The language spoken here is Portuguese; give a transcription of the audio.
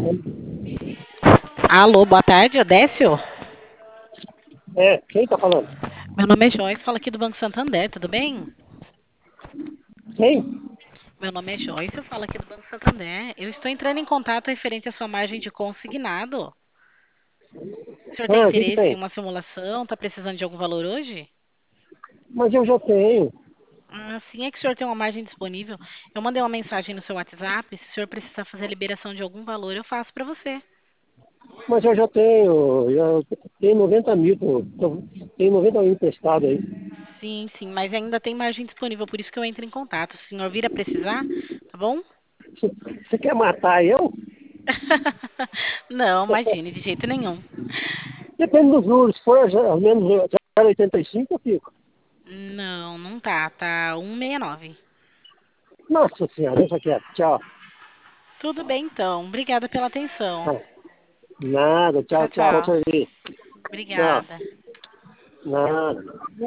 Alô, boa tarde, Odécio? É, quem tá falando? Meu nome é Joyce, falo aqui do Banco Santander, tudo bem? Quem? Meu nome é Joyce, eu falo aqui do Banco Santander. Eu estou entrando em contato referente à sua margem de consignado. O senhor tem Ah, o que que interesse em tem? uma simulação? Está precisando de algum valor hoje? Mas eu já tenho. Sim, é que o senhor tem uma margem disponível. Eu mandei uma mensagem no seu WhatsApp. Se o senhor precisar fazer a liberação de algum valor, eu faço para você. Mas eu já tenho. Eu tenho 90 mil. Tenho 90 mil emprestado aí. Sim, sim, mas ainda tem margem disponível, por isso que eu entro em contato. Se o senhor vir a precisar, tá bom? Você quer matar eu? Não, imagine, de jeito nenhum. Depende dos juros. Se for ao menos 0,85, eu fico. Não, não tá. Tá 169. Nossa senhora, deixa quieto. Tchau. Tudo bem, então. Obrigada pela atenção. Ah, nada. Tchau, Tchau, tchau. Vou tchau. servir. Tchau. Obrigada. Nada.